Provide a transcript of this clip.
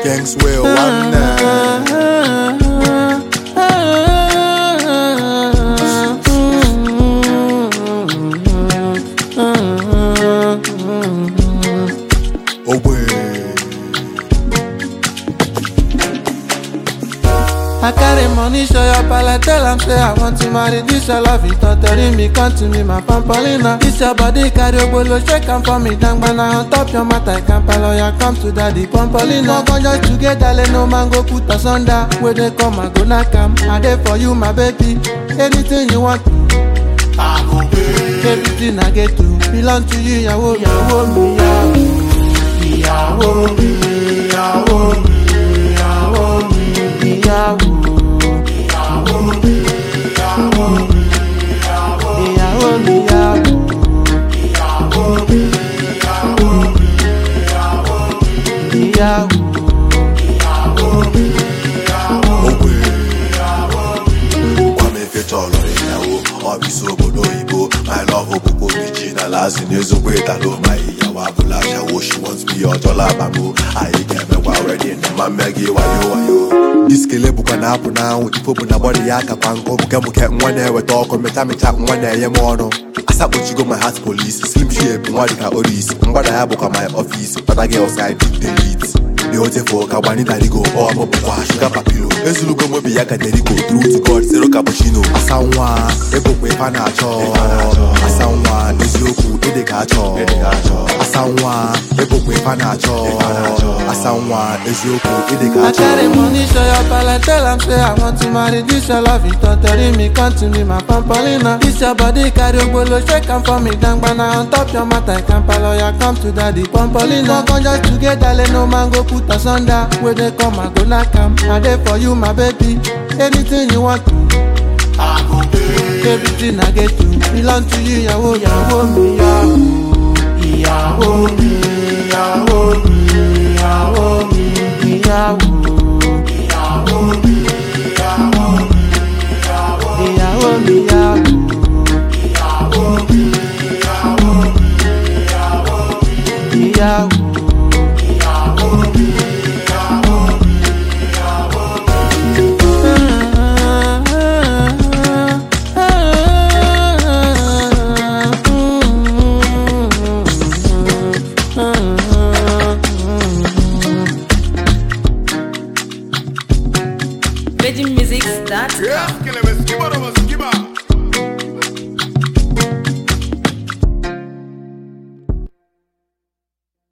Thanks well, one I carry money, show your palette, tell am say I want to marry this your love it, totori me, come to me, my pampolina. This your body, carry obolo, shake am for me, dang bana on top your matter, I can't lawyer, come to daddy, pampolina. Come just together, let no man go put us under. Where they come, I go knock am, I there for you, my baby. Anything you want, I go pay. everything I get to belong to you, yawo, yawo, me, yawo, Yawo mi, yawo mi, yawo mi, yawo. My love original as in she wants me your dollar bamboo. I get me already in my Maggie wayo. This kelebu can happen now. If you put a body yaka panko, buke one day we talk on metami tap one day mono. Asabu go my heart police, slim shape, Monica Oris, but I have my office, but I get outside delete. The hotel for Kabani Darigo or Mopa, Sugar Papilo. Ezulugo Mobi Yaka Derigo, through to God, Zero Cappuccino. Asawa, Ebo Panacho, Asawa, Ezoku, Edekacho, Asawa, Ebo Panacho, Asawa, Ezoku, Edekacho. I carry money, show your palette, tell am say I want to marry this your love it, totori me, come to me, my pampolina. This your body, carry obolo, shake am for me, dang bana on top your matter, I can't lawyer, come to daddy, pampolina. Come just together, let no man go put us under. Where they come, I go knock am, I there for you, my baby. Anything you want, I go pay. everything I get to belong to you, yawo, yawo, me, yawo, Yawo mi, yawo mi, yawo mi, yawo.